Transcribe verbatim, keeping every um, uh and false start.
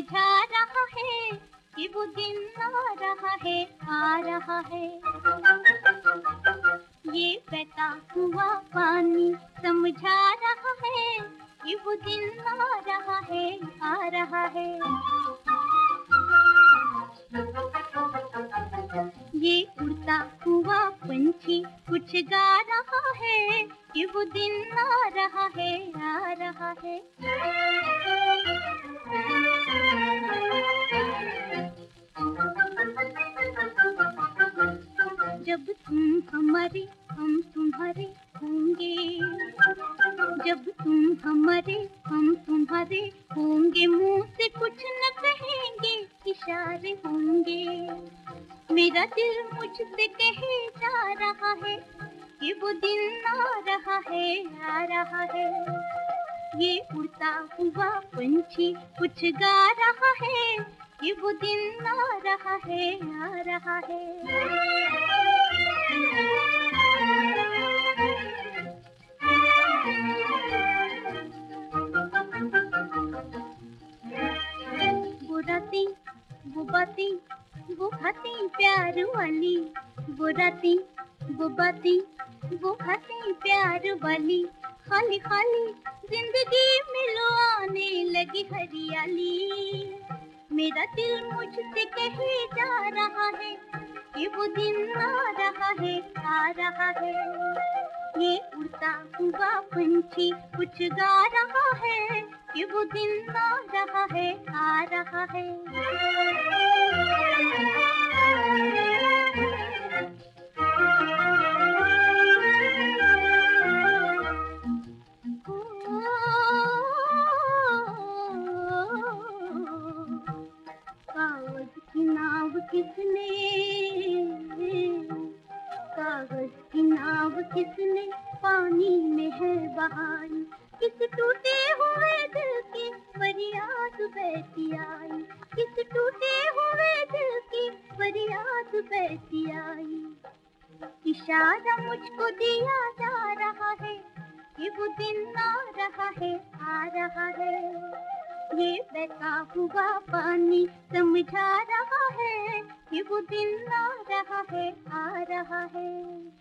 समझा रहा है कि वो दिन आ रहा है, आ रहा है। ये बहता हुआ पानी समझा रहा है कि वो दिन आ रहा है, आ रहा है। ये उड़ता हुआ पंछी कुछ गा रहा है कि वो दिन आ रहा है, आ रहा है। जब तुम हमारे हम तुम्हारे होंगे, जब तुम हमारे हम तुम्हारे होंगे, मुंह से कुछ न कहेंगे, इशारे होंगे। मेरा दिल मुझसे कहे जा रहा है कि वो दिन आ रहा है, आ रहा है। ये उड़ता हुआ पंछी कुछ गा रहा है कि वो दिन आ रहा है, आ रहा है। वो रातें वो बातें वो बातें प्यार वाली, वो रातें वो बातें वो बातें प्यार वाली। खाली खाली जिंदगी में लो आने लगी हरियाली। मेरा दिल मुझसे कहे जा रहा है कि वो दिन आ रहा है, आ रहा है। ये उड़ता हुआ पंछी कुछ गा रहा है कि वो दिन आ रहा है, आ रहा है। कागज की नाव किसने, कागज की नाव किसने पानी में है बहाई। किस टूटे हुए दिल की फरियाद बहती आई, किस टूटे हुए दिल की फरियाद बहती आई। इशारा मुझको दिया जा रहा है कि वो दिन आ रहा है, आ रहा है। ये बहता हुआ पानी समझा रहा है कि वो दिन आ रहा है, आ रहा है।